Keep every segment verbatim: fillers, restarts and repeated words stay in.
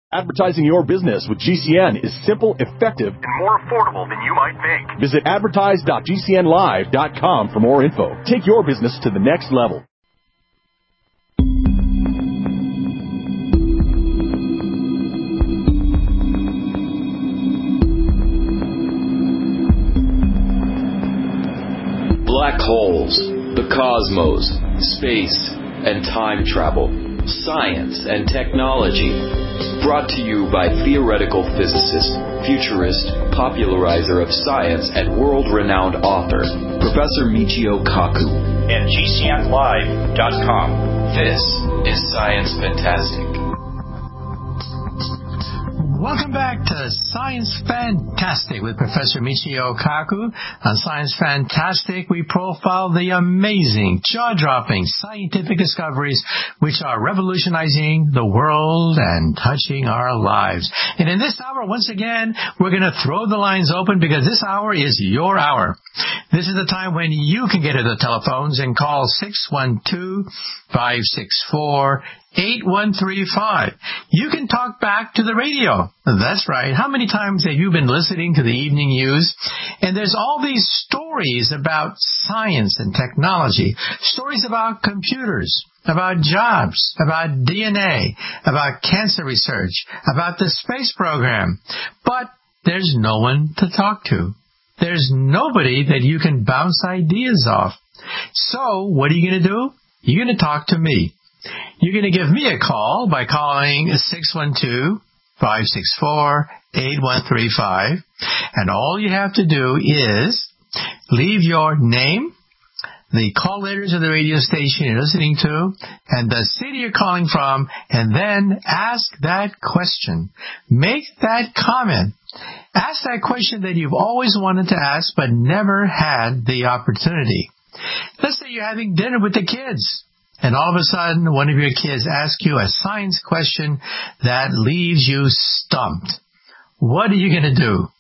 Advertising your business with G C N is simple, effective, and more affordable than you might think. Visit advertise dot g c n live dot com for more info. Take your business to the next level. Black holes, the cosmos, space, and time travel, science and technology. Brought to you by theoretical physicist, futurist, popularizer of science, and world-renowned author, Professor Michio Kaku. And G C N live dot com. This is Science Fantastic. Welcome back to Science Fantastic with Professor Michio Kaku. On Science Fantastic, we profile the amazing, jaw-dropping scientific discoveries which are revolutionizing the world and touching our lives. And in this hour, once again, we're going to throw the lines open because this hour is your hour. This is the time when you can get to the telephones and call six one two, five six four, eight one three five. You can talk back to the radio. That's right. How many times have you been listening to the evening news? And there's all these stories about science and technology, stories about computers, about jobs, about D N A, about cancer research, about the space program. But there's no one to talk to. There's nobody that you can bounce ideas off. So what are you going to do? You're going to talk to me. You're going to give me a call by calling six one two, five six four, eight one three five. And all you have to do is leave your name, the call letters of the radio station you're listening to, and the city you're calling from, and then ask that question. Make that comment. Ask that question that you've always wanted to ask but never had the opportunity. Let's say you're having dinner with the kids, and all of a sudden one of your kids asks you a science question that leaves you stumped. What are you going to do?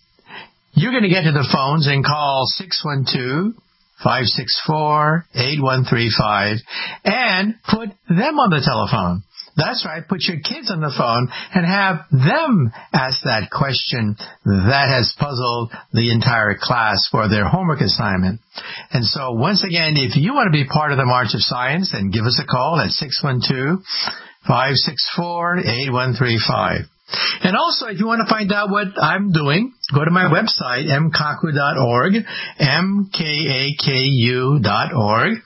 You're going to get to the phones and call six one two, five six four, eight one three five and put them on the telephone. That's right. Put your kids on the phone and have them ask that question that has puzzled the entire class for their homework assignment. And so once again, if you want to be part of the March of Science, then give us a call at six one two, five six four, eight one three five. And also, if you want to find out what I'm doing, go to my website, m kaku dot org, M K A K U dot org.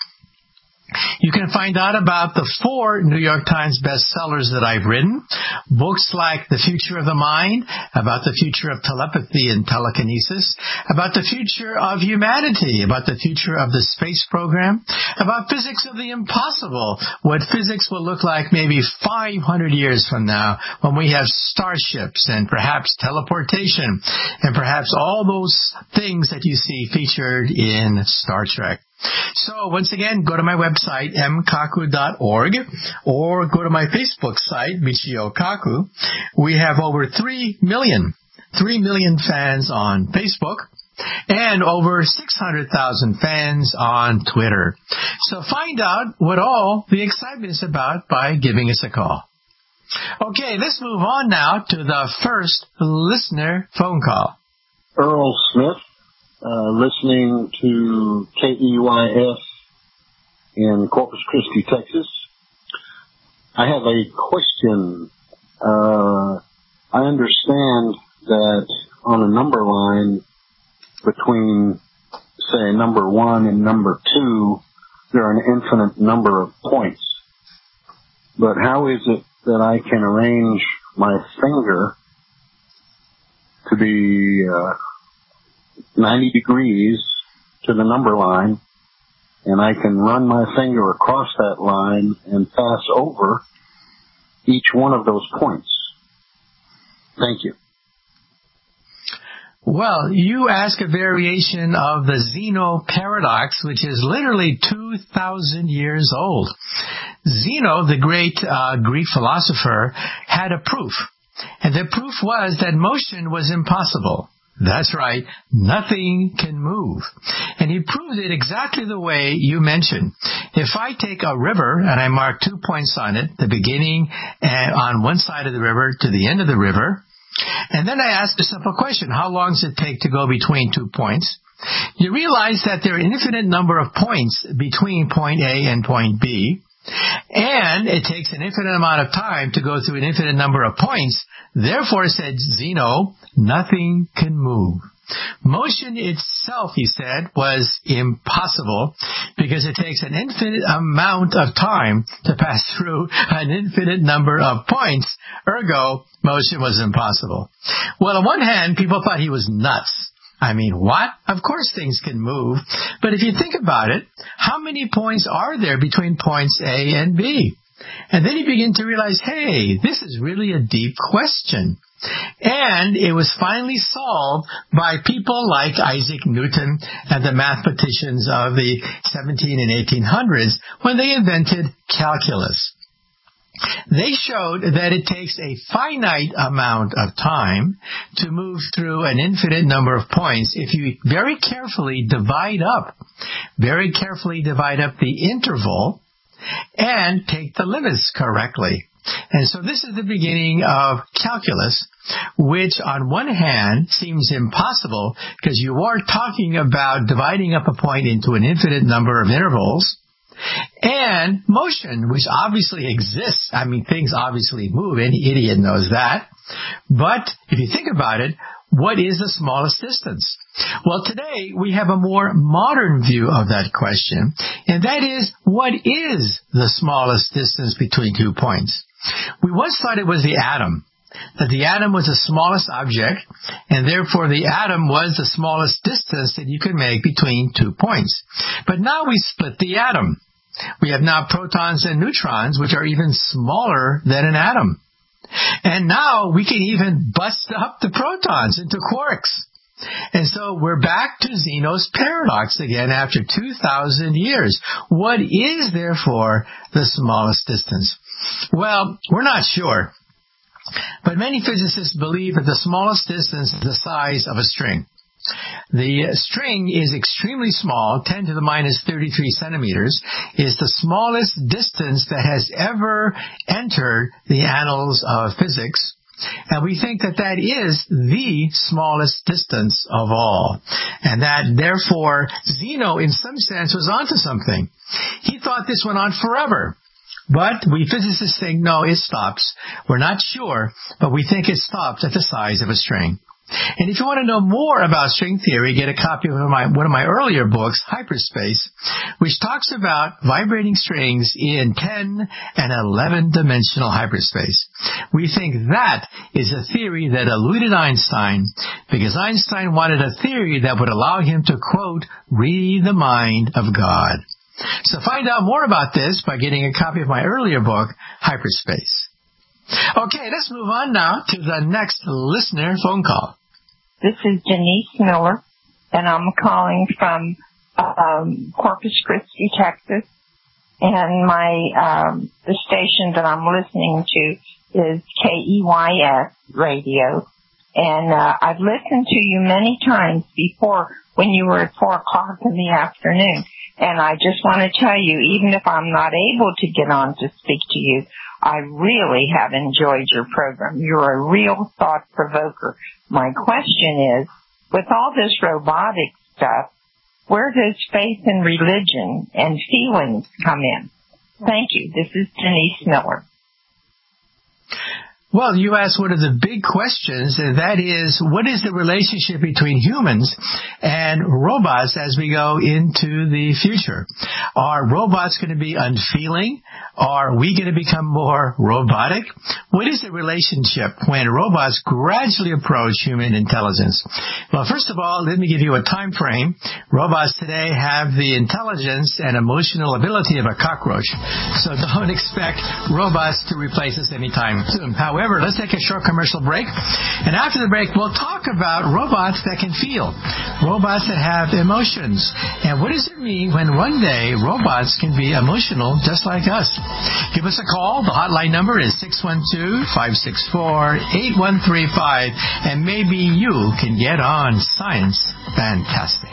You can find out about the four New York Times bestsellers that I've written. Books like The Future of the Mind, about the future of telepathy and telekinesis, about the future of humanity, about the future of the space program, about physics of the impossible, what physics will look like maybe five hundred years from now when we have starships and perhaps teleportation and perhaps all those things that you see featured in Star Trek. So, once again, go to my website, m kaku dot org, or go to my Facebook site, Michio Kaku. We have over three million, three million fans on Facebook, and over six hundred thousand fans on Twitter. So find out what all the excitement is about by giving us a call. Okay, let's move on now to the first listener phone call. Earl Smith. Uh, listening to K E Y S in Corpus Christi, Texas. I have a question. Uh, I understand that on a number line between, say, number one and number two, there are an infinite number of points. But how is it that I can arrange my finger to be uh, ninety degrees to the number line, and I can run my finger across that line and pass over each one of those points? Thank you. Well, you ask a variation of the Zeno paradox, which is literally two thousand years old. Zeno, the great uh, Greek philosopher, had a proof. And the proof was that motion was impossible. That's right. Nothing can move. And he proves it exactly the way you mentioned. If I take a river and I mark two points on it, the beginning and on one side of the river to the end of the river, and then I ask a simple question, how long does it take to go between two points? You realize that there are an infinite number of points between point A and point B, and it takes an infinite amount of time to go through an infinite number of points. Therefore, said Zeno, nothing can move. Motion itself, he said, was impossible because it takes an infinite amount of time to pass through an infinite number of points. Ergo, motion was impossible. Well, on one hand, people thought he was nuts. I mean, what? Of course things can move. But if you think about it, how many points are there between points A and B? And then you begin to realize, hey, this is really a deep question. And it was finally solved by people like Isaac Newton and the mathematicians of the seventeen and eighteen hundreds when they invented calculus. They showed that it takes a finite amount of time to move through an infinite number of points if you very carefully divide up, very carefully divide up the interval and take the limits correctly. And so this is the beginning of calculus, which on one hand seems impossible because you are talking about dividing up a point into an infinite number of intervals, and motion, which obviously exists. I mean, things obviously move. Any idiot knows that. But if you think about it, what is the smallest distance? Well, today we have a more modern view of that question, and that is, what is the smallest distance between two points? We once thought it was the atom, that the atom was the smallest object, and therefore the atom was the smallest distance that you could make between two points. But now we split the atom. We have now protons and neutrons, which are even smaller than an atom. And now we can even bust up the protons into quarks. And so we're back to Zeno's paradox again after two thousand years. What is, therefore, the smallest distance? Well, we're not sure. But many physicists believe that the smallest distance is the size of a string. The string is extremely small, ten to the minus thirty-three centimeters, is the smallest distance that has ever entered the annals of physics. And we think that that is the smallest distance of all. And that, therefore, Zeno, in some sense, was onto something. He thought this went on forever. But we physicists think, no, it stops. We're not sure, but we think it stops at the size of a string. And if you want to know more about string theory, get a copy of my, one of my earlier books, Hyperspace, which talks about vibrating strings in ten and eleven dimensional hyperspace. We think that is a theory that eluded Einstein, because Einstein wanted a theory that would allow him to, quote, read the mind of God. So find out more about this by getting a copy of my earlier book, Hyperspace. Okay, let's move on now to the next listener phone call. This is Denise Miller, and I'm calling from um, Corpus Christi, Texas. And my um, the station that I'm listening to is K E Y S Radio. And uh, I've listened to you many times before when you were at four o'clock in the afternoon. And I just want to tell you, even if I'm not able to get on to speak to you, I really have enjoyed your program. You're a real thought provoker. My question is, with all this robotic stuff, where does faith and religion and feelings come in? Thank you. This is Denise Miller. Well, you asked one of the big questions, and that is, what is the relationship between humans and robots as we go into the future? Are robots going to be unfeeling? Are we going to become more robotic? What is the relationship when robots gradually approach human intelligence? Well, first of all, let me give you a time frame. Robots today have the intelligence and emotional ability of a cockroach, so don't expect robots to replace us anytime soon. However, However, let's take a short commercial break. And after the break, we'll talk about robots that can feel, robots that have emotions. And what does it mean when one day robots can be emotional just like us? Give us a call. The hotline number is six one two, five six four, eight one three five. And maybe you can get on Science Fantastic.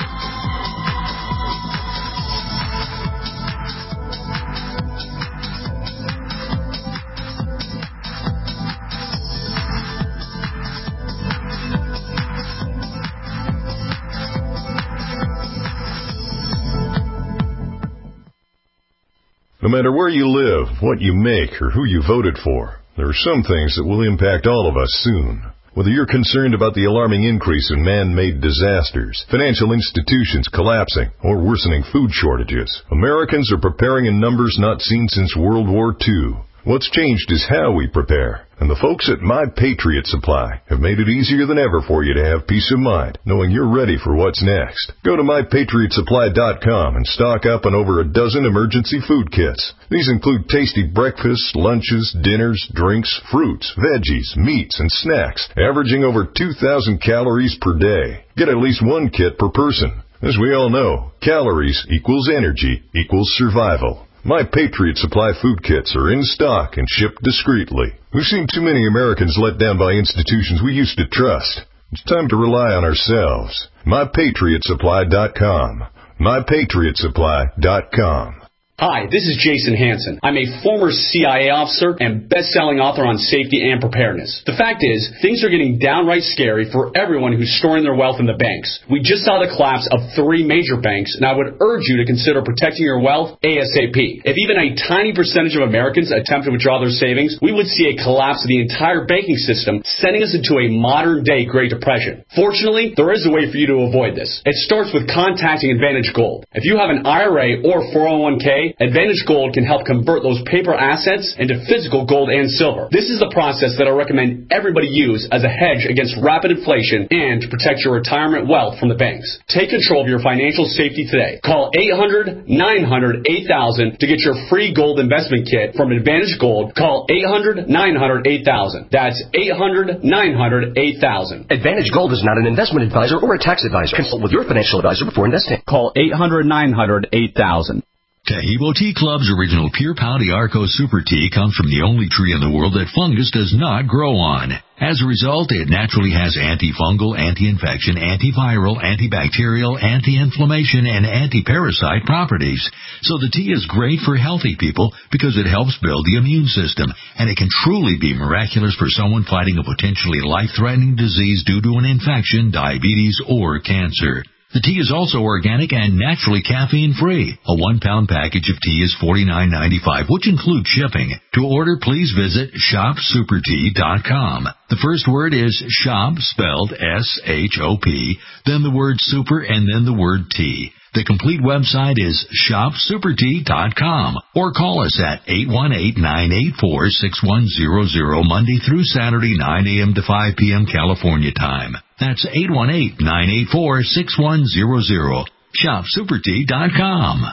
No matter where you live, what you make, or who you voted for, there are some things that will impact all of us soon. Whether you're concerned about the alarming increase in man-made disasters, financial institutions collapsing, or worsening food shortages, Americans are preparing in numbers not seen since World War Two. What's changed is how we prepare. And the folks at My Patriot Supply have made it easier than ever for you to have peace of mind, knowing you're ready for what's next. Go to my patriot supply dot com and stock up on over a dozen emergency food kits. These include tasty breakfasts, lunches, dinners, drinks, fruits, veggies, meats, and snacks, averaging over two thousand calories per day. Get at least one kit per person. As we all know, calories equals energy equals survival. My Patriot Supply food kits are in stock and shipped discreetly. We've seen too many Americans let down by institutions we used to trust. It's time to rely on ourselves. my patriot supply dot com. my patriot supply dot com. Hi, this is Jason Hansen. I'm a former C I A officer and best-selling author on safety and preparedness. The fact is, things are getting downright scary for everyone who's storing their wealth in the banks. We just saw the collapse of three major banks, and I would urge you to consider protecting your wealth ASAP. If even a tiny percentage of Americans attempt to withdraw their savings, we would see a collapse of the entire banking system, sending us into a modern-day Great Depression. Fortunately, there is a way for you to avoid this. It starts with contacting Advantage Gold. If you have an I R A or four oh one k, Advantage Gold can help convert those paper assets into physical gold and silver. This is the process that I recommend everybody use as a hedge against rapid inflation and to protect your retirement wealth from the banks. Take control of your financial safety today. Call eight hundred, nine hundred, eight thousand to get your free gold investment kit from Advantage Gold. Call eight hundred, nine hundred, eight thousand. That's eight hundred, nine hundred, eight thousand. Advantage Gold is not an investment advisor or a tax advisor. Consult with your financial advisor before investing. Call eight hundred, nine hundred, eight thousand. Taheebo Tea Club's original Pure Pau Arco Super Tea comes from the only tree in the world that fungus does not grow on. As a result, it naturally has antifungal, anti-infection, antiviral, antibacterial, anti-inflammation, and anti-parasite properties. So the tea is great for healthy people because it helps build the immune system, and it can truly be miraculous for someone fighting a potentially life-threatening disease due to an infection, diabetes, or cancer. The tea is also organic and naturally caffeine-free. A one-pound package of tea is forty-nine ninety-five, which includes shipping. To order, please visit shop super tea dot com. The first word is shop, spelled S H O P, then the word super, and then the word tea. The complete website is shop super tea dot com, or call us at eight one eight, nine eight four, six one zero zero Monday through Saturday, nine a.m. to five p.m. California time. That's eight one eight, nine eight four, six one zero zero. shop super tea dot com.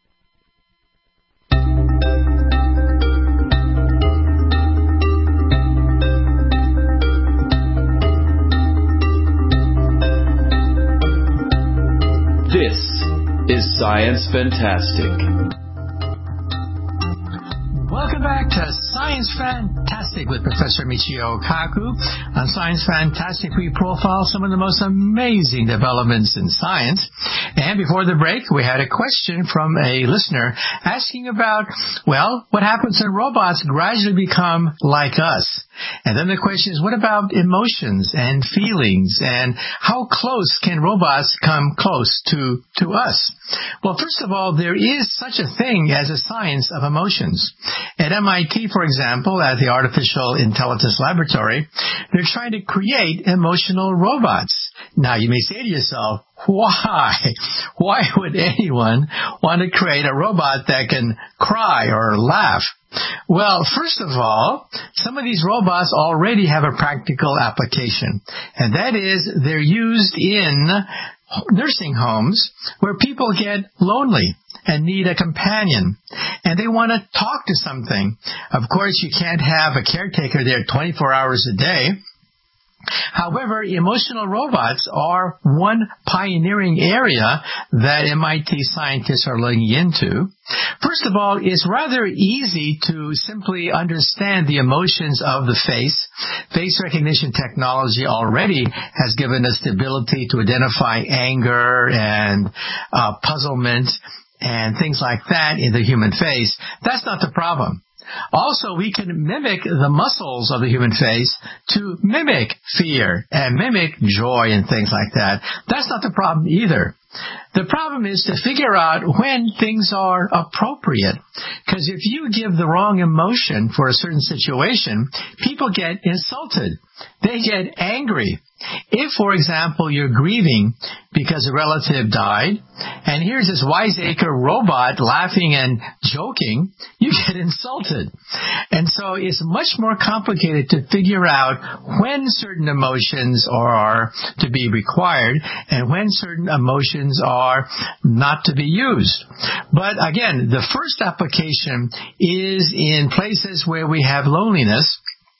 This is Science Fantastic. Welcome back to Science Fantastic with Professor Michio Kaku. On Science Fantastic, we profile some of the most amazing developments in science. And before the break, we had a question from a listener asking about, well, what happens when robots gradually become like us? And then the question is, what about emotions and feelings? And how close can robots come close to, to us? Well, first of all, there is such a thing as a science of emotions. At M I T, for example, at the Artificial Intelligence Laboratory, they're trying to create emotional robots. Now, you may say to yourself, why? Why would anyone want to create a robot that can cry or laugh? Well, first of all, some of these robots already have a practical application, and that is they're used in nursing homes where people get lonely and need a companion, and they want to talk to something. Of course, you can't have a caretaker there twenty-four hours a day. However, emotional robots are one pioneering area that M I T scientists are looking into. First of all, it's rather easy to simply understand the emotions of the face. Face recognition technology already has given us the ability to identify anger and uh, puzzlement and things like that in the human face. That's not the problem. Also, we can mimic the muscles of the human face to mimic fear and mimic joy and things like that. That's not the problem either. The problem is to figure out when things are appropriate. Because if you give the wrong emotion for a certain situation, people get insulted. They get angry. If, for example, you're grieving because a relative died, and here's this wiseacre robot laughing and joking, you get insulted. And so it's much more complicated to figure out when certain emotions are to be required and when certain emotions are not to be used. But again, the first application is in places where we have loneliness.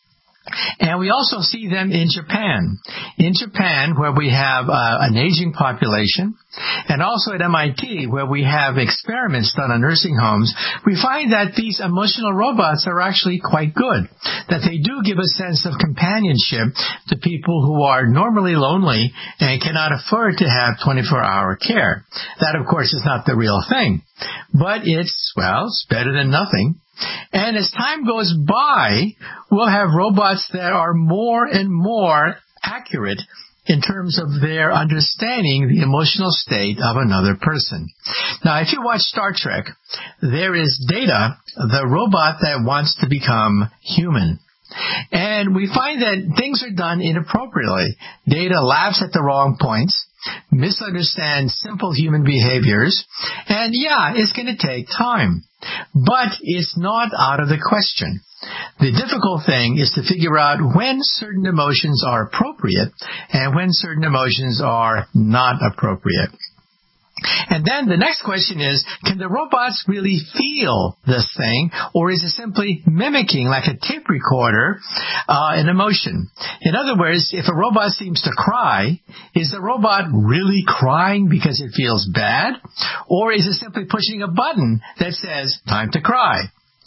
And we also see them in Japan. In Japan, where we have uh, an aging population, and also at M I T, where we have experiments done on nursing homes, we find that these emotional robots are actually quite good, that they do give a sense of companionship to people who are normally lonely and cannot afford to have twenty-four hour care. That, of course, is not the real thing, but it's, well, it's better than nothing. And as time goes by, we'll have robots that are more and more accurate in terms of their understanding the emotional state of another person. Now, if you watch Star Trek, there is Data, the robot that wants to become human. And we find that things are done inappropriately. Data laughs at the wrong points, misunderstands simple human behaviors, and yeah, it's going to take time. But it's not out of the question. The difficult thing is to figure out when certain emotions are appropriate and when certain emotions are not appropriate. And then the next question is, can the robots really feel this thing, or is it simply mimicking, like a tape recorder, uh, an emotion? In other words, if a robot seems to cry, is the robot really crying because it feels bad, or is it simply pushing a button that says, time to cry?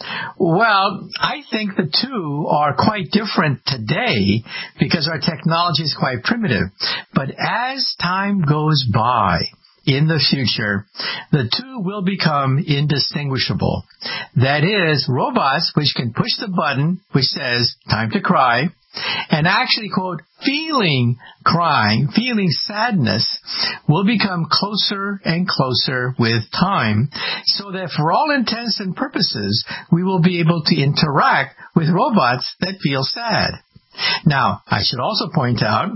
Well, I think the two are quite different today because our technology is quite primitive. But as time goes by, in the future, the two will become indistinguishable. That is, robots which can push the button which says, time to cry, and actually, quote, feeling crying, feeling sadness, will become closer and closer with time, so that for all intents and purposes, we will be able to interact with robots that feel sad. Now, I should also point out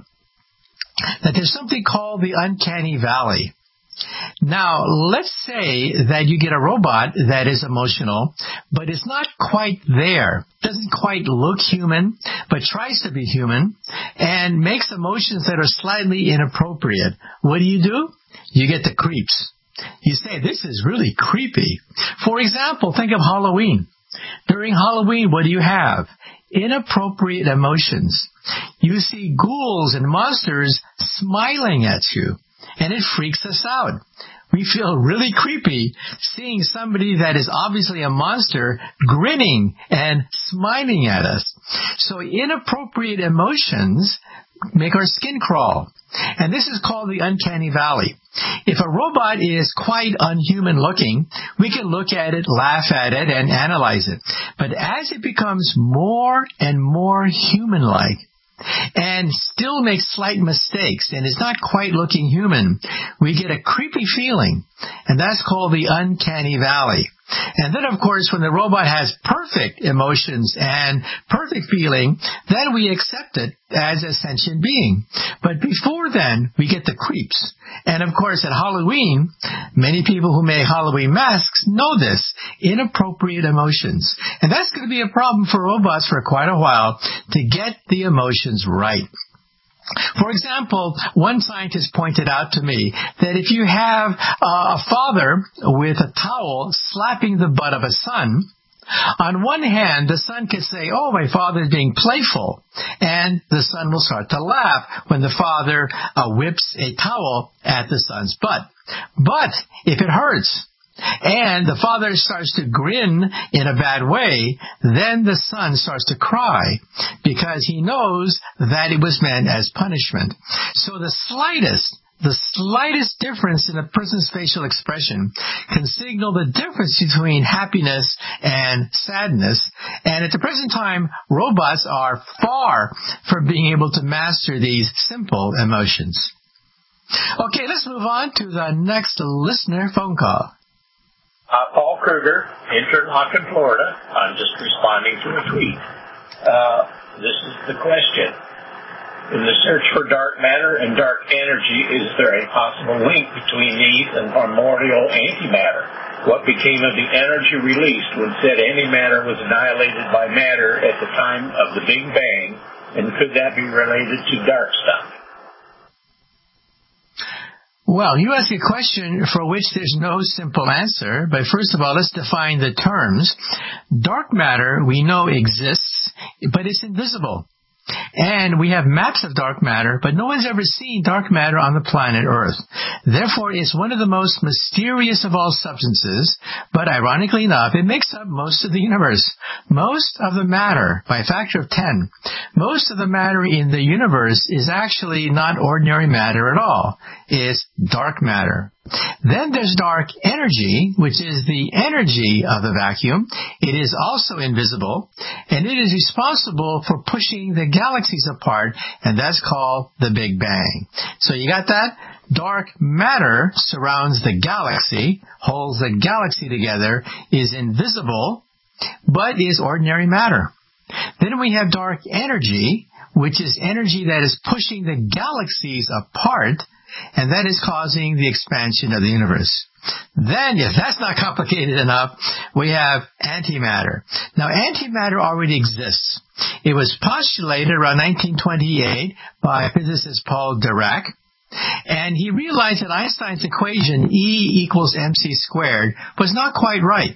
that there's something called the uncanny valley. Now, let's say that you get a robot that is emotional, but it's not quite there, doesn't quite look human, but tries to be human, and makes emotions that are slightly inappropriate. What do you do? You get the creeps. You say, this is really creepy. For example, think of Halloween. During Halloween, what do you have? Inappropriate emotions. You see ghouls and monsters smiling at you. And it freaks us out. We feel really creepy seeing somebody that is obviously a monster grinning and smiling at us. So inappropriate emotions make our skin crawl. And this is called the uncanny valley. If a robot is quite unhuman looking, we can look at it, laugh at it, and analyze it. But as it becomes more and more human-like, and still makes slight mistakes and is not quite looking human, we get a creepy feeling, and that's called the uncanny valley. And then, of course, when the robot has perfect emotions and perfect feeling, then we accept it as a sentient being. But before then, we get the creeps. And, of course, at Halloween, many people who make Halloween masks know this, inappropriate emotions. And that's going to be a problem for robots for quite a while to get the emotions right. For example, one scientist pointed out to me that if you have uh, a father with a towel slapping the butt of a son, on one hand, the son could say, oh, my father is being playful, and the son will start to laugh when the father uh, whips a towel at the son's butt. But if it hurts, and the father starts to grin in a bad way, then the son starts to cry because he knows that it was meant as punishment. So the slightest, the slightest difference in a person's facial expression can signal the difference between happiness and sadness. And at the present time, robots are far from being able to master these simple emotions. Okay, let's move on to the next listener phone call. Uh, Paul Kruger, Interlochen, Florida. I'm just responding to a tweet. Uh, this is the question. In the search for dark matter and dark energy, is there a possible link between these and primordial antimatter? What became of the energy released when said antimatter was annihilated by matter at the time of the Big Bang? And could that be related to dark stuff? Well, you ask a question for which there's no simple answer, but first of all, let's define the terms. Dark matter, we know exists, but it's invisible. And we have maps of dark matter, but no one's ever seen dark matter on the planet Earth. Therefore, it's one of the most mysterious of all substances, but ironically enough, it makes up most of the universe. Most of the matter, by a factor of ten, most of the matter in the universe is actually not ordinary matter at all. It's dark matter. Then there's dark energy, which is the energy of the vacuum. It is also invisible, and it is responsible for pushing the galaxies apart, and that's called the Big Bang. So you got that? Dark matter surrounds the galaxy, holds the galaxy together, is invisible, but is ordinary matter. Then we have dark energy, which is energy that is pushing the galaxies apart, and that is causing the expansion of the universe. Then, if that's not complicated enough, we have antimatter. Now, antimatter already exists. It was postulated around nineteen twenty-eight by physicist Paul Dirac, and he realized that Einstein's equation E equals mc squared was not quite right.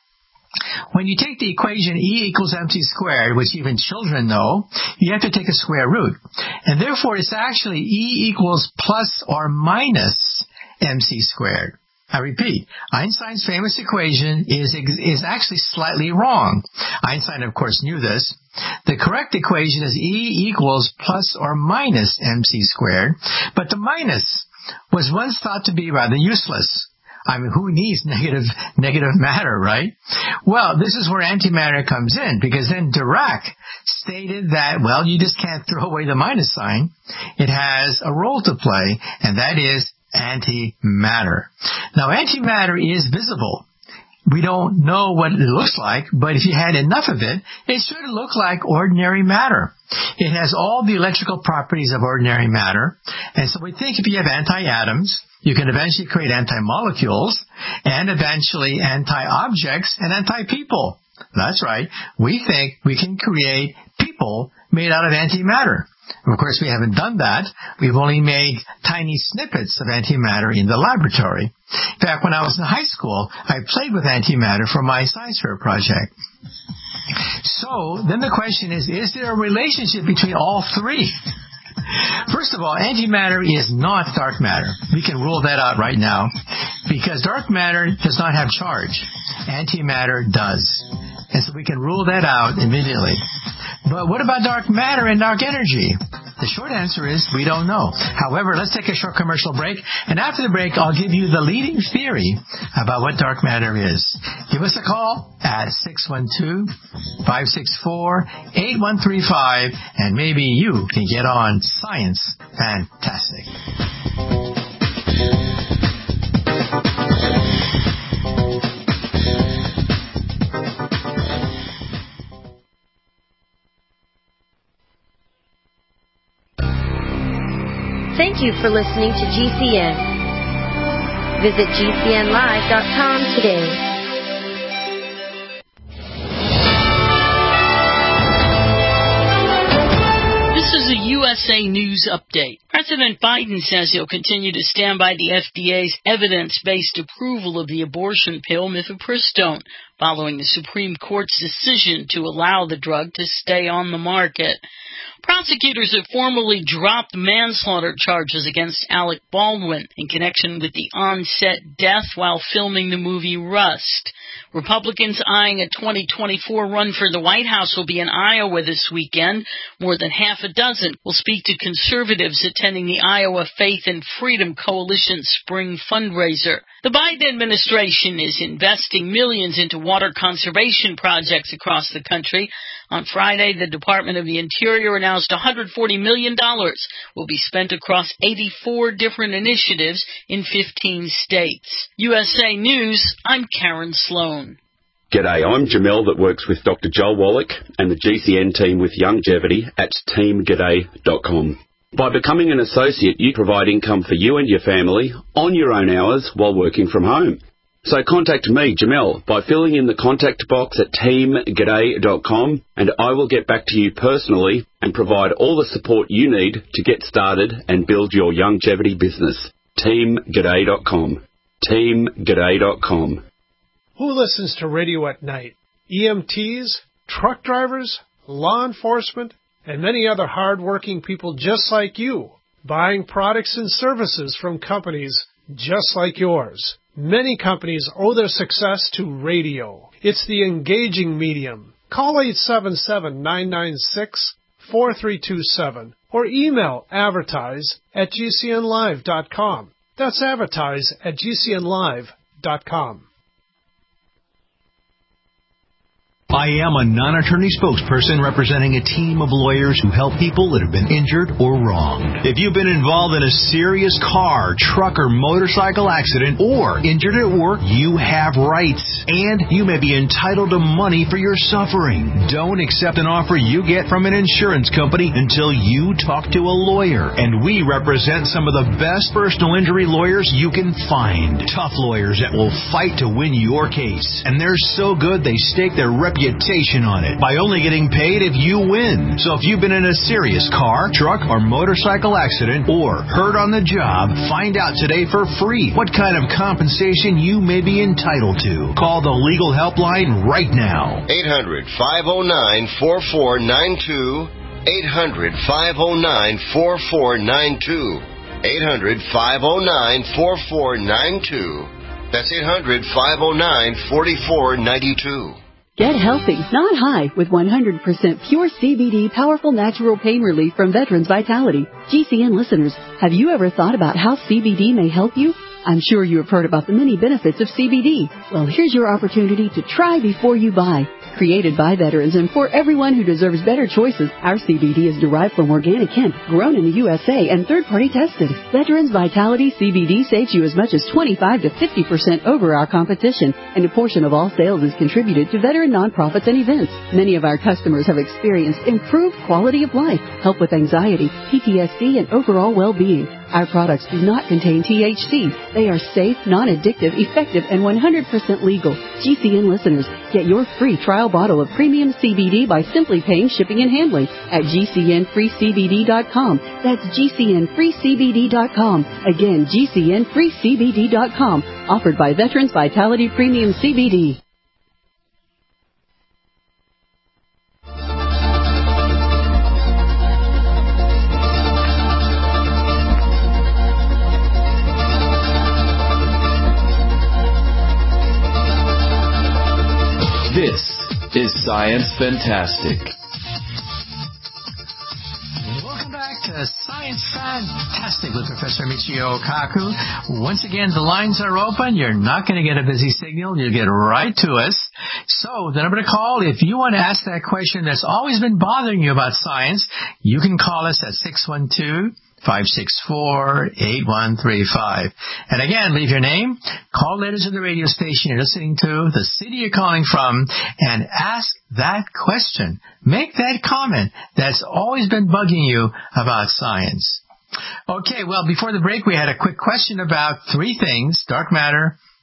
When you take the equation E equals mc squared, which even children know, you have to take a square root. And therefore, it's actually E equals plus or minus mc squared. I repeat, Einstein's famous equation is is actually slightly wrong. Einstein, of course, knew this. The correct equation is E equals plus or minus mc squared, but the minus was once thought to be rather useless. I mean, who needs negative negative matter, right? Well, this is where antimatter comes in, because then Dirac stated that, well, you just can't throw away the minus sign. It has a role to play, and that is antimatter. Now, antimatter is visible. We don't know what it looks like, but if you had enough of it, it should look like ordinary matter. It has all the electrical properties of ordinary matter, and so we think if you have anti-atoms, you can eventually create anti-molecules, and eventually anti-objects and anti-people. That's right. We think we can create people made out of antimatter. Of course, we haven't done that. We've only made tiny snippets of antimatter in the laboratory. In fact, when I was in high school, I played with antimatter for my science fair project. So, then the question is, is there a relationship between all three? First of all, antimatter is not dark matter. We can rule that out right now, because dark matter does not have charge. Antimatter does. And so we can rule that out immediately. But what about dark matter and dark energy? The short answer is we don't know. However, let's take a short commercial break, and after the break, I'll give you the leading theory about what dark matter is. Give us a call at six one two, five six four, eight one three five, and maybe you can get on Science Fantastic. Thank you for listening to G C N. Visit G C N live dot com today. This is a U S A A News Update. President Biden says he'll continue to stand by the F D A's evidence-based approval of the abortion pill mifepristone, following the Supreme Court's decision to allow the drug to stay on the market. Prosecutors have formally dropped manslaughter charges against Alec Baldwin in connection with the on-set death while filming the movie Rust. Republicans eyeing a twenty twenty-four run for the White House will be in Iowa this weekend. More than half a dozen will speak to conservatives attending the Iowa Faith and Freedom Coalition spring fundraiser. The Biden administration is investing millions into water conservation projects across the country. On Friday, the Department of the Interior announced one hundred forty million dollars will be spent across eighty-four different initiatives in fifteen states. U S A News, I'm Karen Sloan. G'day, I'm Jamel that works with Doctor Joel Wallach and the G C N team with Longevity at team g'day dot com. By becoming an associate, you provide income for you and your family on your own hours while working from home. So contact me, Jamel, by filling in the contact box at team g'day dot com, and I will get back to you personally and provide all the support you need to get started and build your longevity business. team g'day dot com. team g'day dot com. Who listens to radio at night? E M Ts, truck drivers, law enforcement, and many other hard-working people just like you, buying products and services from companies just like yours. Many companies owe their success to radio. It's the engaging medium. Call eight seven seven, nine nine six, four three two seven or email advertise at g c n live dot com. That's advertise at g c n live dot com. I am a non-attorney spokesperson representing a team of lawyers who help people that have been injured or wronged. If you've been involved in a serious car, truck, or motorcycle accident or injured at work, you have rights, and you may be entitled to money for your suffering. Don't accept an offer you get from an insurance company until you talk to a lawyer, and we represent some of the best personal injury lawyers you can find. Tough lawyers that will fight to win your case, and they're so good they stake their reputation on it by only getting paid if you win. So if you've been in a serious car, truck, or motorcycle accident or hurt on the job, find out today for free what kind of compensation you may be entitled to. Call the legal helpline right now. eight hundred, five oh nine, four four nine two. eight hundred, five oh nine, four four nine two. eight hundred, five oh nine, four four nine two. That's eight hundred, five oh nine, four four nine two. Get healthy, not high, with one hundred percent pure C B D powerful natural pain relief from Veterans Vitality. G C N listeners, have you ever thought about how C B D may help you? I'm sure you have heard about the many benefits of C B D. Well, here's your opportunity to try before you buy. Created by veterans and for everyone who deserves better choices, our C B D is derived from organic hemp, grown in the U S A and third-party tested. Veterans Vitality C B D saves you as much as twenty-five to fifty percent over our competition, and a portion of all sales is contributed to veteran nonprofits and events. Many of our customers have experienced improved quality of life, help with anxiety, P T S D, and overall well-being. Our products do not contain T H C. They are safe, non-addictive, effective, and one hundred percent legal. G C N listeners, get your free trial bottle of premium C B D by simply paying shipping and handling at g c n free c b d dot com. That's g c n free c b d dot com. Again, g c n free c b d dot com. Offered by Veterans Vitality Premium C B D. This is Science Fantastic. Welcome back to Science Fantastic with Professor Michio Kaku. Once again, the lines are open. You're not going to get a busy signal. You'll get right to us. So the number to call, if you want to ask that question that's always been bothering you about science, you can call us at six one two, five six four, eight one three five. And again, leave your name, call letters of the radio station you're listening to, the city you're calling from, and ask that question. Make that comment that's always been bugging you about science. Okay, well, before the break, we had a quick question about three things: dark matter,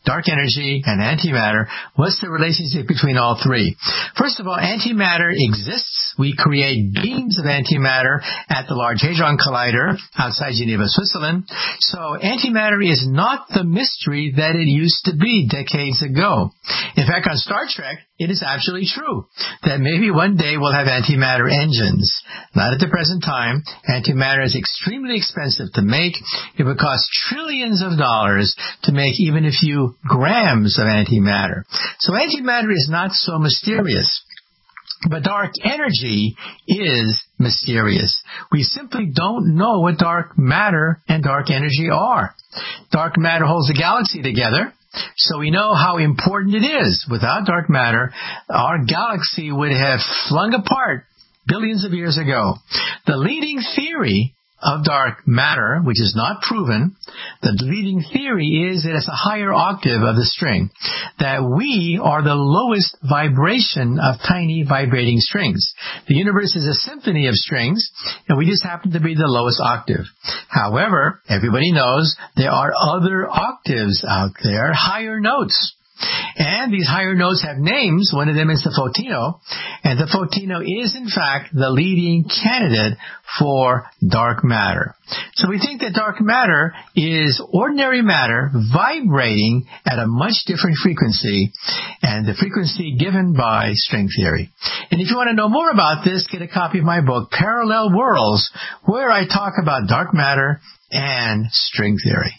dark energy, and antimatter. What's the relationship between all three? First of all, antimatter exists. We create beams of antimatter at the Large Hadron Collider outside Geneva, Switzerland. So antimatter is not the mystery that it used to be decades ago. In fact, on Star Trek, it is absolutely true that maybe one day we'll have antimatter engines. Not at the present time. Antimatter is extremely expensive to make. It would cost trillions of dollars to make even a few grams of antimatter. So antimatter is not so mysterious. But dark energy is mysterious. We simply don't know what dark matter and dark energy are. Dark matter holds the galaxy together, so we know how important it is. Without dark matter, our galaxy would have flung apart billions of years ago. The leading theory of dark matter, which is not proven, the leading theory is that it's a higher octave of the string, that we are the lowest vibration of tiny vibrating strings. The universe is a symphony of strings, and we just happen to be the lowest octave. However, everybody knows there are other octaves out there, higher notes. And these higher notes have names. One of them is the photino. And the photino is, in fact, the leading candidate for dark matter. So we think that dark matter is ordinary matter vibrating at a much different frequency, and the frequency given by string theory. And if you want to know more about this, get a copy of my book, Parallel Worlds, where I talk about dark matter and string theory.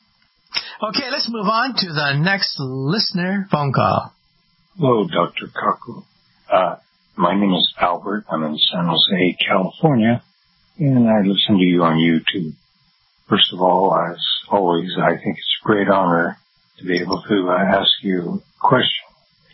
Okay, let's move on to the next listener phone call. Hello, Doctor Kaku. Uh, my name is Albert. I'm in San Jose, California, and I listen to you on YouTube. First of all, as always, I think it's a great honor to be able to uh, ask you a question.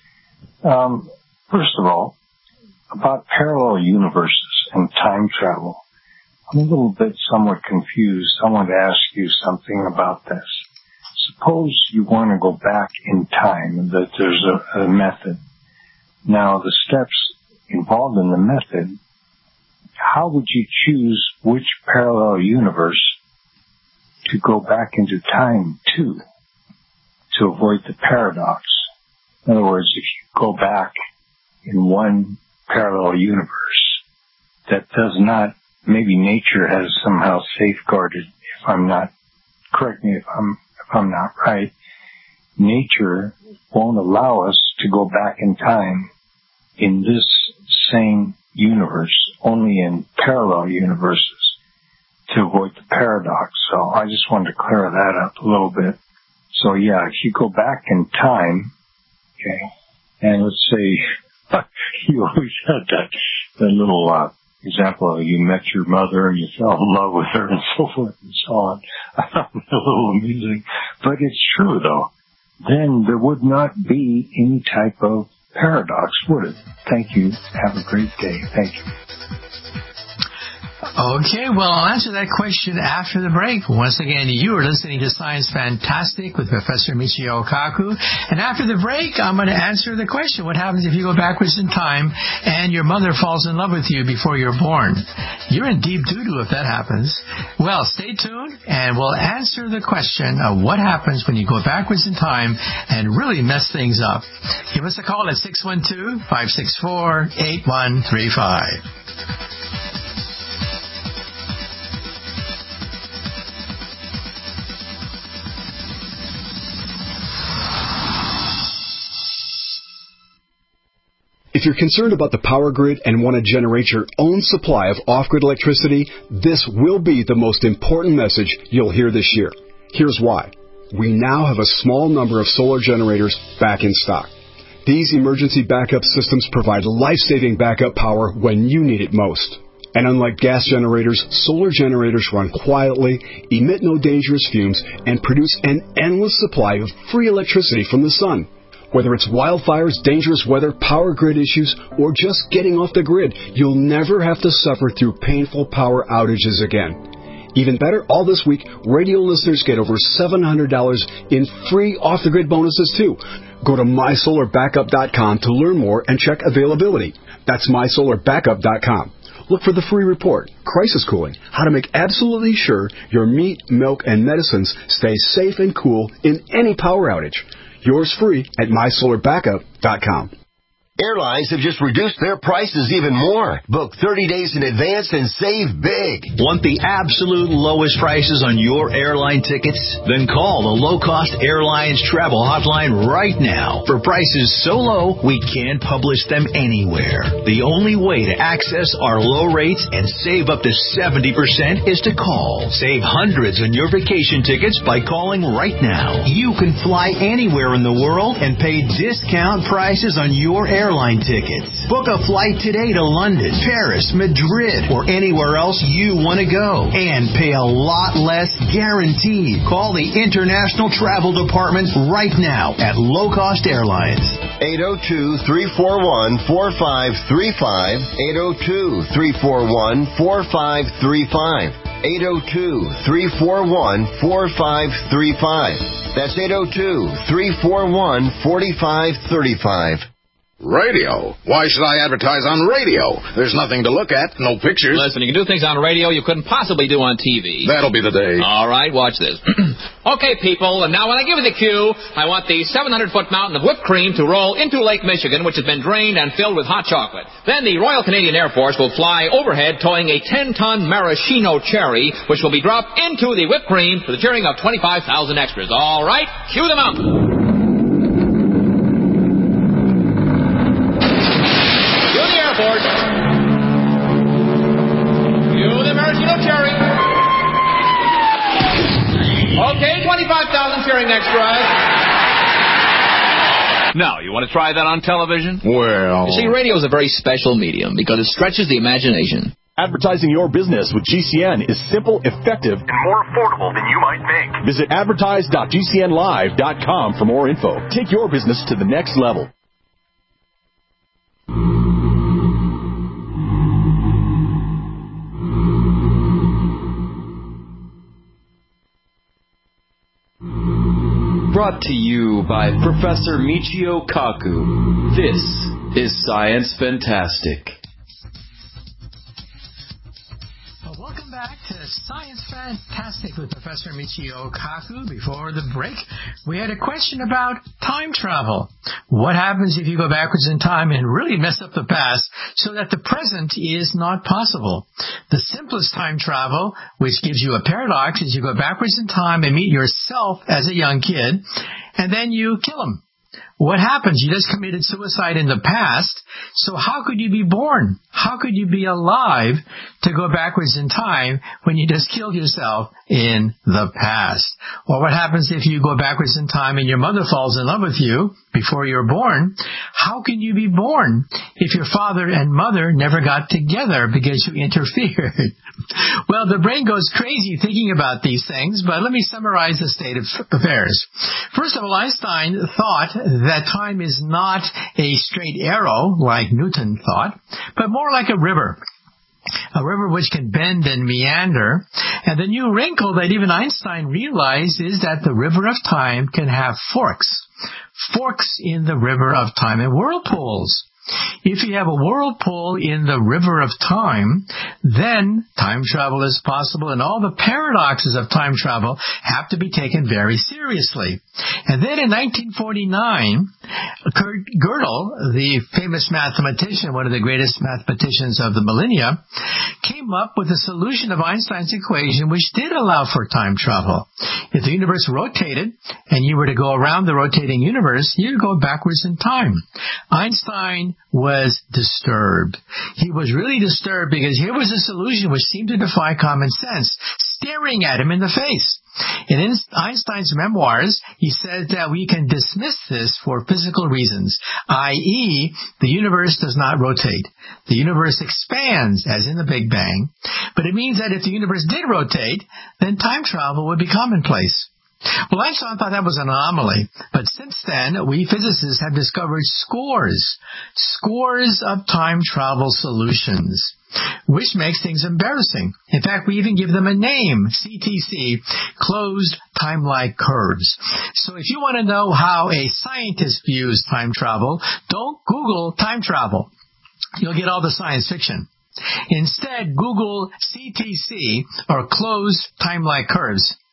Um, first of all, about parallel universes and time travel, I'm a little bit somewhat confused. I want to ask you something about this. Suppose you want to go back in time, that there's a, a method. Now, the steps involved in the method, how would you choose which parallel universe to go back into time to, to avoid the paradox? In other words, if you go back in one parallel universe that does not, maybe nature has somehow safeguarded, if I'm not, correct me if I'm I'm not right, nature won't allow us to go back in time in this same universe, only in parallel universes to avoid the paradox. So I just wanted to clear that up a little bit. So yeah, if you go back in time, okay, and let's say you always had that, that little uh, example of you met your mother, you fell in love with her, and so forth and so on. I found it a little amusing, but it's true though. Then there would not be any type of paradox, would it? Thank you. Have a great day. Thank you. Okay, well, I'll answer that question after the break. Once again, you are listening to Science Fantastic with Professor Michio Kaku. And after the break, I'm going to answer the question, what happens if you go backwards in time and your mother falls in love with you before you're born? You're in deep doo-doo if that happens. Well, stay tuned, and we'll answer the question of what happens when you go backwards in time and really mess things up. Give us a call at six one two, five six four, eight one three five. If you're concerned about the power grid and want to generate your own supply of off-grid electricity, this will be the most important message you'll hear this year. Here's why. We now have a small number of solar generators back in stock. These emergency backup systems provide life-saving backup power when you need it most. And unlike gas generators, solar generators run quietly, emit no dangerous fumes, and produce an endless supply of free electricity from the sun. Whether it's wildfires, dangerous weather, power grid issues, or just getting off the grid, you'll never have to suffer through painful power outages again. Even better, all this week, radio listeners get over seven hundred dollars in free off-the-grid bonuses, too. Go to my solar backup dot com to learn more and check availability. That's my solar backup dot com. Look for the free report, Crisis Cooling, how to make absolutely sure your meat, milk, and medicines stay safe and cool in any power outage. Yours free at my solar backup dot com. Airlines have just reduced their prices even more. Book thirty days in advance and save big. Want the absolute lowest prices on your airline tickets? Then call the Low Cost Airlines Travel Hotline right now. For prices so low, we can't publish them anywhere. The only way to access our low rates and save up to seventy percent is to call. Save hundreds on your vacation tickets by calling right now. You can fly anywhere in the world and pay discount prices on your airline Airline tickets. Book a flight today to London, Paris, Madrid, or anywhere else you want to go. And pay a lot less guaranteed. Call the International Travel Department right now at Low Cost Airlines. eight oh two, three four one, four five three five. eight oh two, three four one, four five three five. eight oh two, three four one, four five three five. That's eight oh two, three four one, four five three five. Radio? Why should I advertise on radio? There's nothing to look at, no pictures. Listen, you can do things on radio you couldn't possibly do on T V. That'll be the day. All right, watch this. Okay, people, and now when I give you the cue, I want the seven hundred foot mountain of whipped cream to roll into Lake Michigan, which has been drained and filled with hot chocolate. Then the Royal Canadian Air Force will fly overhead towing a ten ton maraschino cherry, which will be dropped into the whipped cream for the cheering of twenty-five thousand extras. All right, cue the mountain. Okay, twenty-five thousand cheering extras. Now, you want to try that on television? Well... You see, radio is a very special medium because it stretches the imagination. Advertising your business with G C N is simple, effective, and more affordable than you might think. Visit advertise dot G C N live dot com for more info. Take your business to the next level. Brought to you by Professor Michio Kaku. This is Science Fantastic. Welcome back to Science Fantastic with Professor Michio Kaku. Before the break, we had a question about time travel. What happens if you go backwards in time and really mess up the past so that the present is not possible? The simplest time travel, which gives you a paradox, is you go backwards in time and meet yourself as a young kid, and then you kill him. What happens? You just committed suicide in the past, so how could you be born? How could you be alive to go backwards in time when you just killed yourself in the past? Or what happens if you go backwards in time and your mother falls in love with you before you're born? How can you be born if your father and mother never got together because you interfered? Well, the brain goes crazy thinking about these things, but let me summarize the state of affairs. First of all, Einstein thought that time is not a straight arrow like Newton thought, but more like a river. A river which can bend and meander. And the new wrinkle that even Einstein realized is that the river of time can have forks. Forks in the river of time and whirlpools. If you have a whirlpool in the river of time, then time travel is possible, and all the paradoxes of time travel have to be taken very seriously. And then in nineteen forty-nine, Kurt Gödel, the famous mathematician, one of the greatest mathematicians of the millennia, came up with a solution of Einstein's equation which did allow for time travel. If the universe rotated, and you were to go around the rotating universe, you'd go backwards in time. Einstein was disturbed. He was really disturbed because here was a solution which seemed to defy common sense, staring at him in the face. In Einstein's memoirs, he said that we can dismiss this for physical reasons, that is, the universe does not rotate. The universe expands, as in the Big Bang, but it means that if the universe did rotate, then time travel would be commonplace. Well, Einstein thought that was an anomaly, but since then, we physicists have discovered scores, scores of time travel solutions, which makes things embarrassing. In fact, we even give them a name, C T C, closed time-like curves. So if you want to know how a scientist views time travel, don't Google time travel. You'll get all the science fiction. Instead, Google C T C, or closed time-like curves.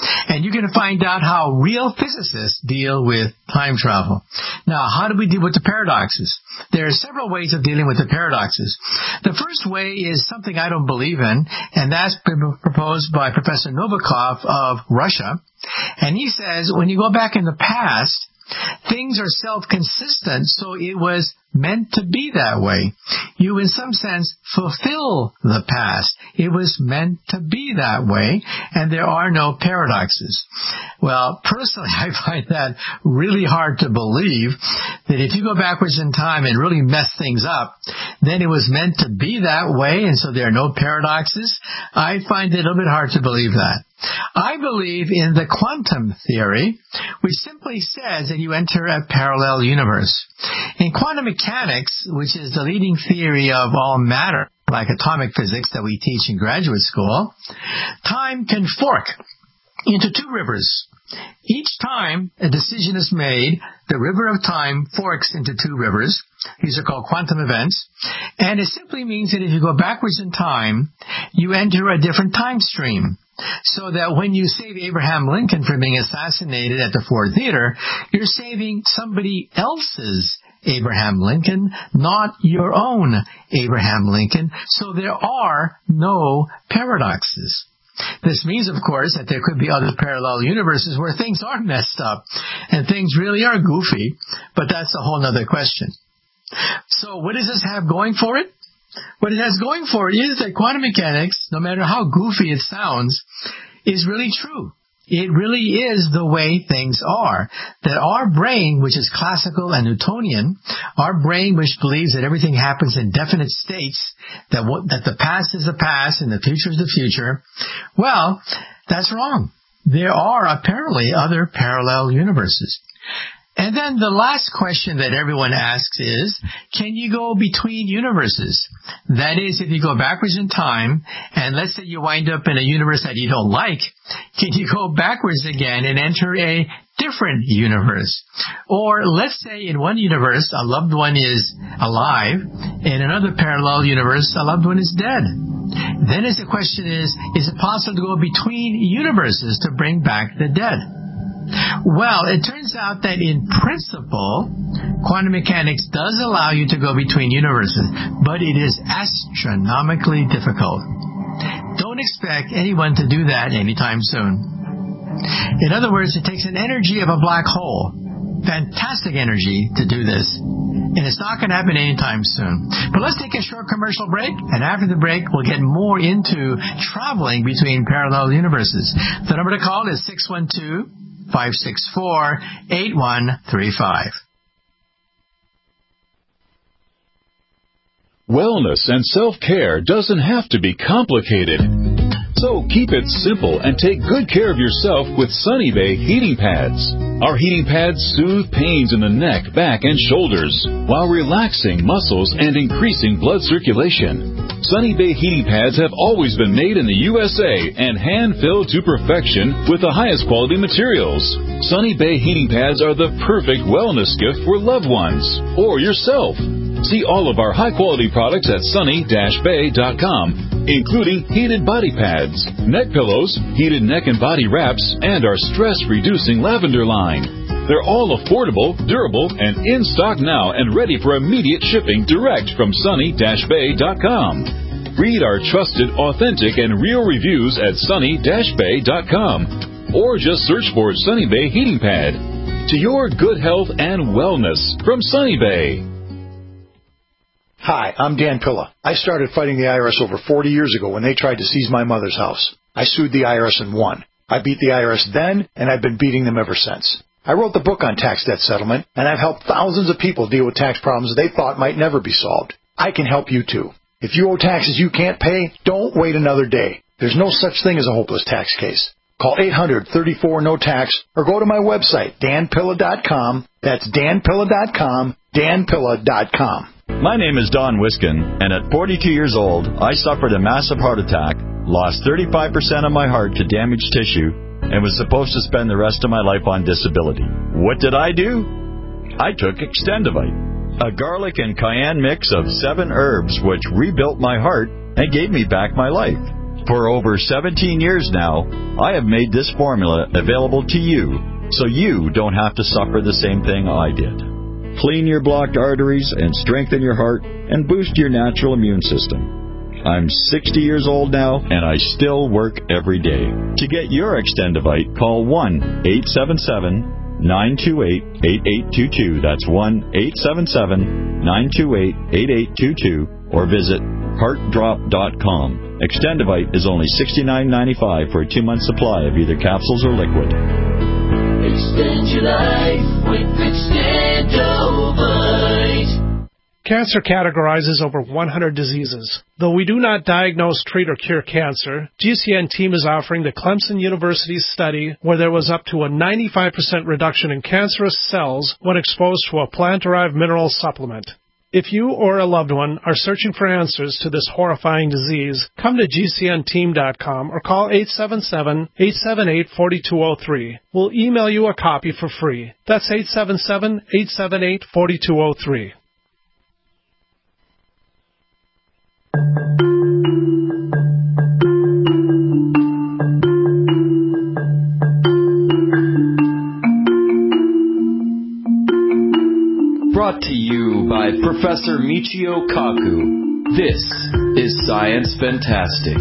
And you're going to find out how real physicists deal with time travel. Now, how do we deal with the paradoxes? There are several ways of dealing with the paradoxes. The first way is something I don't believe in, and that's proposed by Professor Novikov of Russia. And he says when you go back in the past, things are self-consistent, so it was meant to be that way. You, in some sense, fulfill the past. It was meant to be that way, and there are no paradoxes. Well, personally, I find that really hard to believe, that if you go backwards in time and really mess things up, then it was meant to be that way, and so there are no paradoxes. I find it a little bit hard to believe that. I believe in the quantum theory, which simply says that you enter a parallel universe. In quantum mechanics, which is the leading theory of all matter, like atomic physics that we teach in graduate school, time can fork into two rivers. Each time a decision is made, the river of time forks into two rivers. These are called quantum events. And it simply means that if you go backwards in time, you enter a different time stream. So that when you save Abraham Lincoln from being assassinated at the Ford Theater, you're saving somebody else's Abraham Lincoln, not your own Abraham Lincoln. So there are no paradoxes. This means, of course, that there could be other parallel universes where things are messed up and things really are goofy, but that's a whole other question. So what does this have going for it? What it has going for it is that quantum mechanics, no matter how goofy it sounds, is really true. It really is the way things are. That our brain, which is classical and Newtonian, our brain which believes that everything happens in definite states, that what, that the past is the past and the future is the future, well, that's wrong. There are apparently other parallel universes. And then the last question that everyone asks is, can you go between universes? That is, if you go backwards in time, and let's say you wind up in a universe that you don't like, can you go backwards again and enter a different universe? Or let's say in one universe, a loved one is alive, in another parallel universe, a loved one is dead. Then as the question is, is it possible to go between universes to bring back the dead? Well, it turns out that in principle, quantum mechanics does allow you to go between universes, but it is astronomically difficult. Don't expect anyone to do that anytime soon. In other words, it takes an energy of a black hole, fantastic energy to do this, and it's not going to happen anytime soon. But let's take a short commercial break, and after the break, we'll get more into traveling between parallel universes. The number to call is six one two, five six four, eight one three five. Wellness and self-care doesn't have to be complicated. So keep it simple and take good care of yourself with Sunny Bay heating pads. Our heating pads soothe pains in the neck, back, and shoulders while relaxing muscles and increasing blood circulation. Sunny Bay heating pads have always been made in the U S A and hand-filled to perfection with the highest quality materials. Sunny Bay heating pads are the perfect wellness gift for loved ones or yourself. See all of our high-quality products at sunny dash bay dot com, including heated body pads, neck pillows, heated neck and body wraps, and our stress-reducing lavender line. They're all affordable, durable, and in stock now and ready for immediate shipping direct from sunny dash bay dot com. Read our trusted, authentic, and real reviews at sunny dash bay dot com or just search for Sunny Bay Heating Pad. To your good health and wellness from Sunny Bay. Hi, I'm Dan Pilla. I started fighting the I R S over forty years ago when they tried to seize my mother's house. I sued the I R S and won. I beat the I R S then, and I've been beating them ever since. I wrote the book on tax debt settlement, and I've helped thousands of people deal with tax problems they thought might never be solved. I can help you too. If you owe taxes you can't pay, don't wait another day. There's no such thing as a hopeless tax case. Call eight hundred, thirty-four, no tax or go to my website, dan pilla dot com. That's dan pilla dot com, dan pilla dot com. My name is Don Wiskin, and at forty-two years old, I suffered a massive heart attack, lost thirty-five percent of my heart to damaged tissue, and was supposed to spend the rest of my life on disability. What did I do? I took Extendivite, a garlic and cayenne mix of seven herbs which rebuilt my heart and gave me back my life. For over seventeen years now, I have made this formula available to you so you don't have to suffer the same thing I did. Clean your blocked arteries and strengthen your heart and boost your natural immune system. I'm sixty years old now, and I still work every day. To get your Extendivite, call one eight seven seven, nine two eight, eight eight two two. That's one eight seven seven, nine two eight, eight eight two two, or visit heart drop dot com. Extendivite is only sixty-nine ninety-five for a two-month supply of either capsules or liquid. Extend your life with Extendivite. Cancer categorizes over one hundred diseases. Though we do not diagnose, treat, or cure cancer, G C N team is offering the Clemson University study where there was up to a ninety-five percent reduction in cancerous cells when exposed to a plant-derived mineral supplement. If you or a loved one are searching for answers to this horrifying disease, come to G C N team dot com or call eight seven seven, eight seven eight, four two zero three. We'll email you a copy for free. That's eight seven seven, eight seven eight, four two zero three. Brought to you by Professor Michio Kaku. This is Science Fantastic.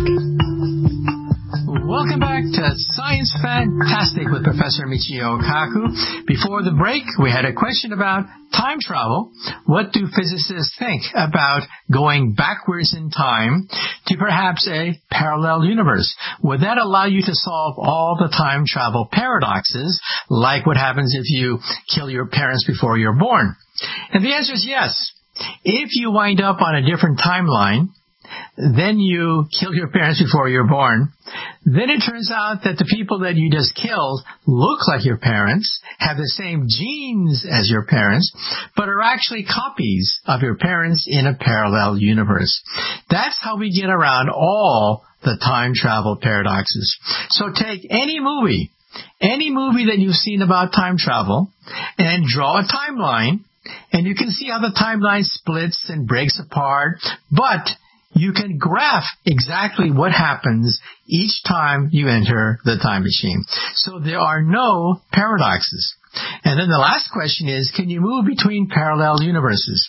Welcome back to Science Fantastic with Professor Michio Kaku. Before the break, we had a question about time travel. What do physicists think about going backwards in time to perhaps a parallel universe? Would that allow you to solve all the time travel paradoxes, like what happens if you kill your parents before you're born? And the answer is yes. If you wind up on a different timeline, then you kill your parents before you're born, then it turns out that the people that you just killed look like your parents, have the same genes as your parents, but are actually copies of your parents in a parallel universe. That's how we get around all the time travel paradoxes. So take any movie, any movie that you've seen about time travel, and draw a timeline, and you can see how the timeline splits and breaks apart, but you can graph exactly what happens each time you enter the time machine. So there are no paradoxes. And then the last question is, can you move between parallel universes?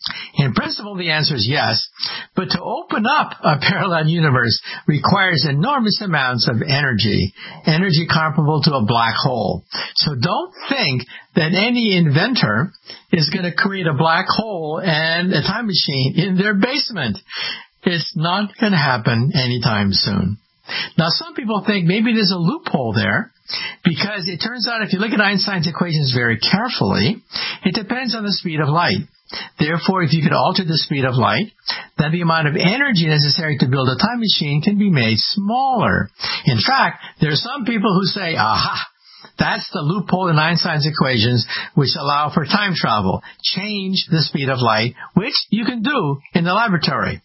In principle, the answer is yes, but to open up a parallel universe requires enormous amounts of energy, energy comparable to a black hole. So don't think that any inventor is going to create a black hole and a time machine in their basement. It's not going to happen anytime soon. Now, some people think maybe there's a loophole there, because it turns out if you look at Einstein's equations very carefully, it depends on the speed of light. Therefore, if you could alter the speed of light, then the amount of energy necessary to build a time machine can be made smaller. In fact, there are some people who say, aha, that's the loophole in Einstein's equations which allow for time travel. Change the speed of light, which you can do in the laboratory.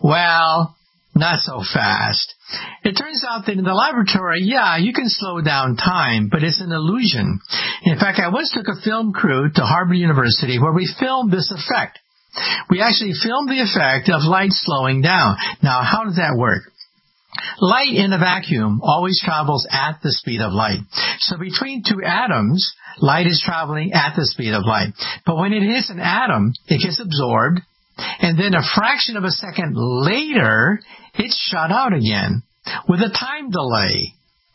Well, not so fast. It turns out that in the laboratory, yeah, you can slow down time, but it's an illusion. In fact, I once took a film crew to Harvard University where we filmed this effect. We actually filmed the effect of light slowing down. Now, how does that work? Light in a vacuum always travels at the speed of light. So between two atoms, light is traveling at the speed of light. But when it hits an atom, it gets absorbed, and then a fraction of a second later, it's shot out again with a time delay.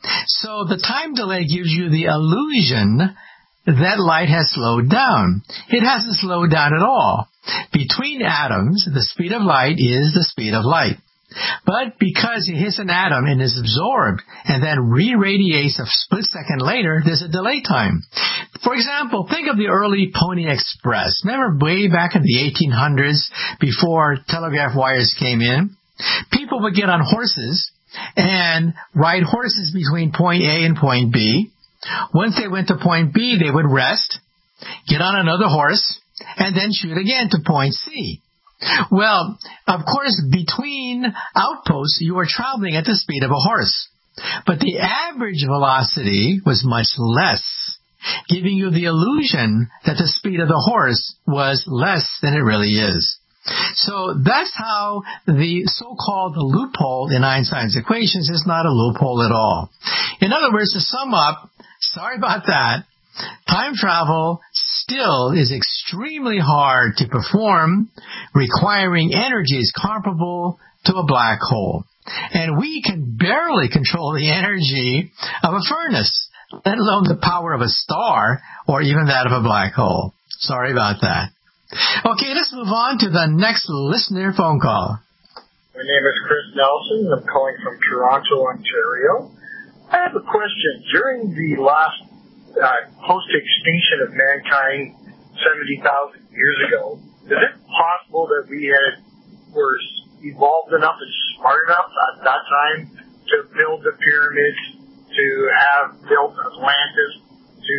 So the time delay gives you the illusion that light has slowed down. It hasn't slowed down at all. Between atoms, the speed of light is the speed of light. But because it hits an atom and is absorbed and then re-radiates a split second later, there's a delay time. For example, think of the early Pony Express. Remember way back in the eighteen hundreds, before telegraph wires came in? People would get on horses and ride horses between point A and point B. Once they went to point B, they would rest, get on another horse, and then shoot again to point C. Well, of course, between outposts, you were traveling at the speed of a horse. But the average velocity was much less, giving you the illusion that the speed of the horse was less than it really is. So that's how the so-called loophole in Einstein's equations is not a loophole at all. In other words, to sum up, sorry about that, time travel still is extremely hard to perform, requiring energies comparable to a black hole. And we can barely control the energy of a furnace, let alone the power of a star or even that of a black hole. Sorry about that. Okay, let's move on to the next listener phone call. My name is Chris Nelson. I'm calling from Toronto, Ontario. I have a question. During the last uh, post-extinction of mankind seventy thousand years ago, is it possible that we had were evolved enough and smart enough at that time to build the pyramids, to have built Atlantis, to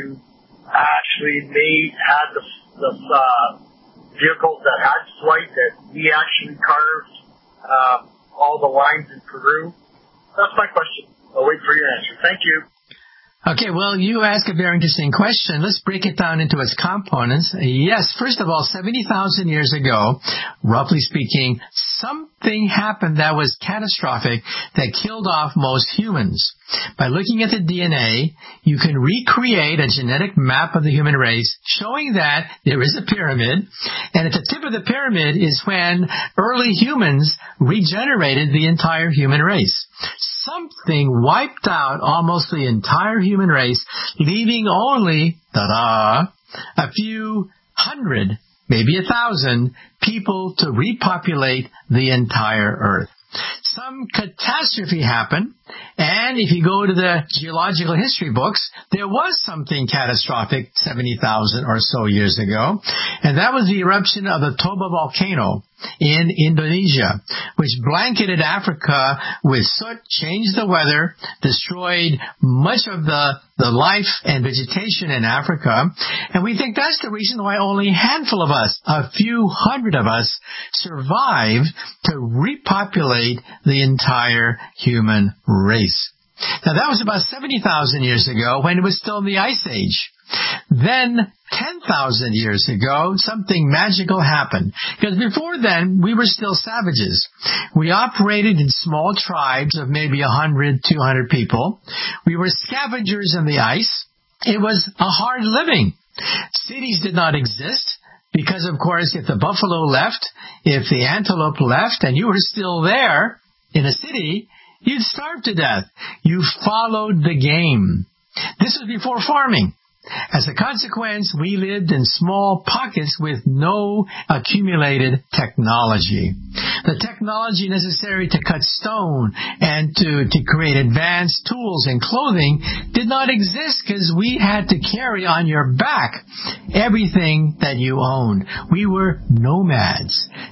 actually made had the the uh, vehicles that had flight, that we actually carved uh, all the lines in Peru? That's my question. I'll wait for your answer. Thank you. Okay, well, you ask a very interesting question. Let's break it down into its components. Yes, first of all, seventy thousand years ago, roughly speaking, something happened that was catastrophic that killed off most humans. By looking at the D N A, you can recreate a genetic map of the human race showing that there is a pyramid, and at the tip of the pyramid is when early humans regenerated the entire human race. Something wiped out almost the entire human race, leaving only, ta-da, a few hundred, maybe a thousand people to repopulate the entire earth. Some catastrophe happened, and if you go to the geological history books, there was something catastrophic seventy thousand or so years ago, and that was the eruption of the Toba volcano in Indonesia, which blanketed Africa with soot, changed the weather, destroyed much of the, the life and vegetation in Africa, and we think that's the reason why only a handful of us, a few hundred of us, survived to repopulate the entire human race. Now, that was about seventy thousand years ago when it was still in the Ice Age. Then, ten thousand years ago, something magical happened. Because before then, we were still savages. We operated in small tribes of maybe one hundred, two hundred people. We were scavengers in the ice. It was a hard living. Cities did not exist. Because, of course, if the buffalo left, if the antelope left, and you were still there in a city, you'd starve to death. You followed the game. This was before farming. As a consequence, we lived in small pockets with no accumulated technology. The technology necessary to cut stone and to, to create advanced tools and clothing did not exist because we had to carry on your back everything that you owned. We were nomads.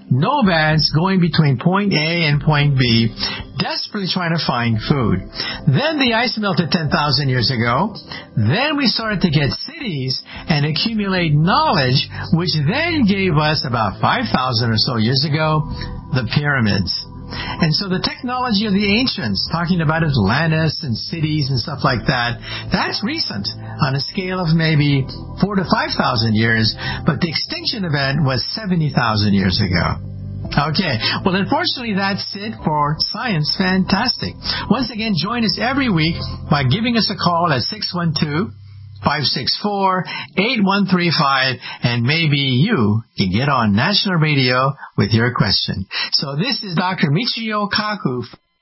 Nomads going between point A and point B, desperately trying to find food. Then the ice melted ten thousand years ago. Then we started to get cities and accumulate knowledge, which then gave us about five thousand or so years ago, the pyramids. And so the technology of the ancients, talking about Atlantis and cities and stuff like that, that's recent on a scale of maybe four to five thousand years, but the extinction event was seventy thousand years ago. Okay, well, unfortunately, that's it for Science Fantastic. Once again, join us every week by giving us a call at six one two, five six four, eight one three five, and maybe you can get on national radio with your question. So this is Doctor Michio Kaku.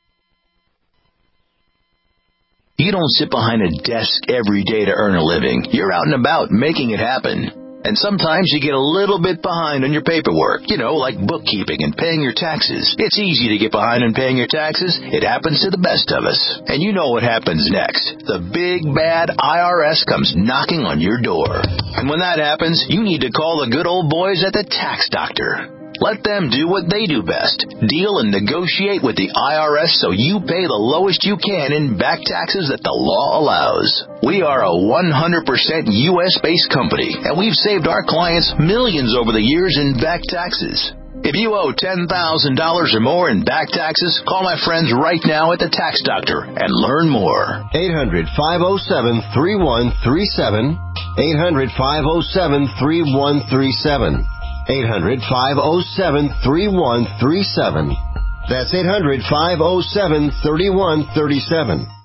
You don't sit behind a desk every day to earn a living. You're out and about making it happen. And sometimes you get a little bit behind on your paperwork, you know, like bookkeeping and paying your taxes. It's easy to get behind on paying your taxes. It happens to the best of us. And you know what happens next. The big, bad I R S comes knocking on your door. And when that happens, you need to call the good old boys at the Tax Doctor. Let them do what they do best. Deal and negotiate with the I R S so you pay the lowest you can in back taxes that the law allows. We are a one hundred percent U S-based company, and we've saved our clients millions over the years in back taxes. If you owe ten thousand dollars or more in back taxes, call my friends right now at the Tax Doctor and learn more. eight hundred, five oh seven, three one three seven. eight hundred, five oh seven, three one three seven. eight hundred, five oh seven, three one three seven. That's eight hundred, five oh seven, three one three seven.